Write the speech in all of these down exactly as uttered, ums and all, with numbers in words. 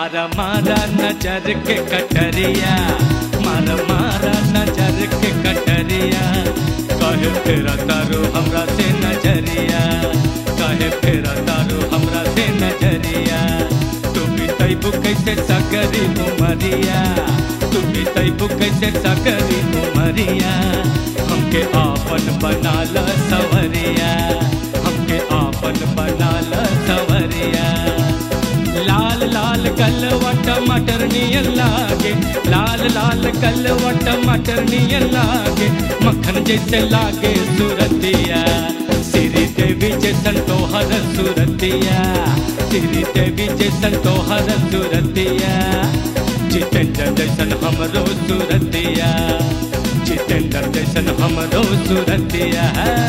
मारा मारा नजर के कटरिया, मारा मारा नजर के कटरिया। कहे फेरा तारो हमरा से नजरिया, कहे फेरा तारो हमरा से नजरिया। तू भी तैबू कैसे सकरी उमरिया, तू भी तैबू कैसे सकरी उमरिया। हमके आपन बना ल सवरिया, हमके आपन बना ल सवरिया। लाल लाल कलवा टमाटर नियन लागे, लाल लाल कलवा टमाटर नियन लागे। मक्खन जैसे लागे सूरतिया, श्री देवी जैसन तोहर सूरतिया, श्री देवी जैसन तोहर सूरतिया। जितेंद्र जैसन हमरो सूरतिया, जितेंद्र जैसन हमरो सूरतिया।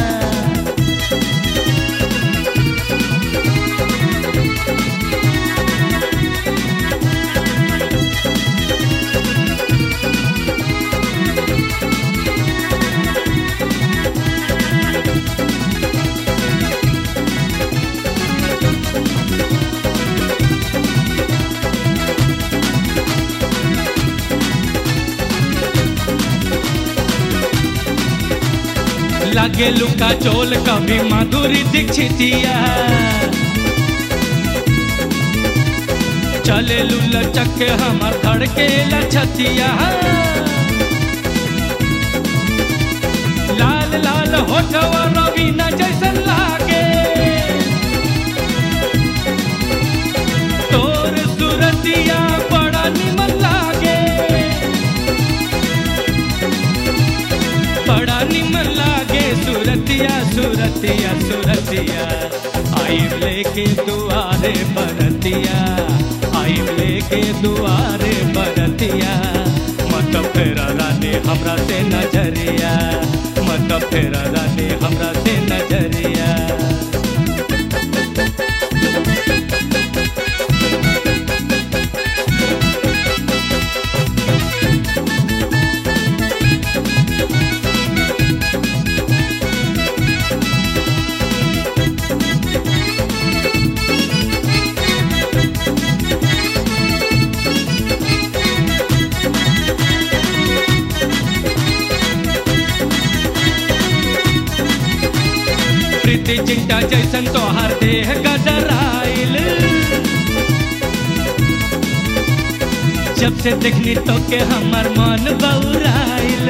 लागे लुका चोल कभी माधुरी दीक्षितिया, चले लुल्ला चक्के हमार धड़के लछतिया। लाल लाल होठवा रवीना जैसन लागे, तोर सूरतिया बड़ा निमन लागे, बड़ा निमन लागे सूरतिया सूरतिया सूरतिया। आई लेके दुआरे बरतिया, आई लेके दुआरे बरतिया। मत फेरा रानी हमरा से नजरिया, मत फेरा रानी हमरा से नजरिया। प्रीति चिंटा जैसन तोहर देह गदराइल, जब से देखनी तो के हमर मन बौराइल।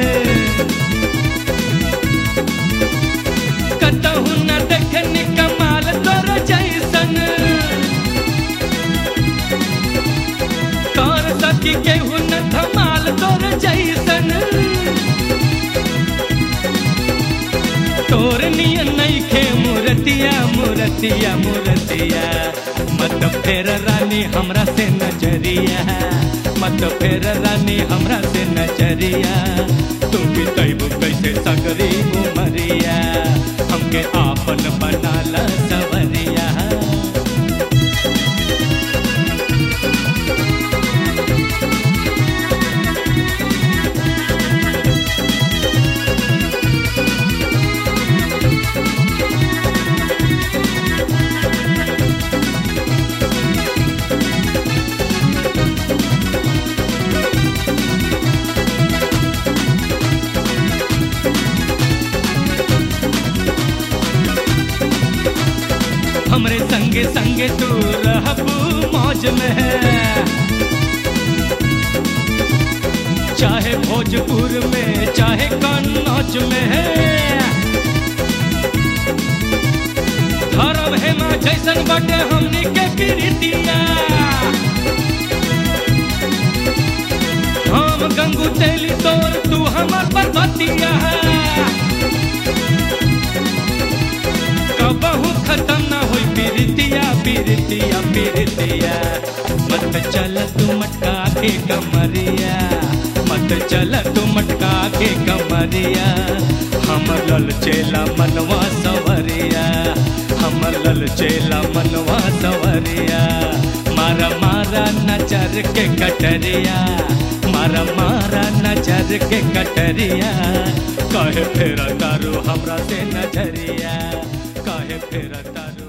कतहु न देखनी कमाल तोर जैसन, कर सकी केहू न धमाल तोर जैसन। तोर नियन नइखे मूरतिया मूरतिया मूरतिया। मत फेर रानी हमरा से नजरिया, मत फेर रानी हमरा से नजरिया। तू भी तैबू कैसे सकरी उमरिया, हमके आपन बना ल सवरिया। हमरे संगे संगे तू रहबू मौज में, चाहे भोजपुर में चाहे कन्नौज में। धर्म हेमा जैसन बटे हमनी के प्रीतिया, हम गंगू तेली तोर तू हमर पर्वतिया। कबहू खत्म ना होई पीरितिया पीरितिया पीरितिया। मत चल तू मटका के कमरिया, मत चल तू मटका के कमरिया। हमर लल चेला मनवा सवरिया, हमर लल चेला मनवा सवरिया। मारा मारा नजर के कटरिया, मारा मारा नजर के कटरिया। कहे फेरा तारू हमरा से नजरिया, कहे फेरा तारू।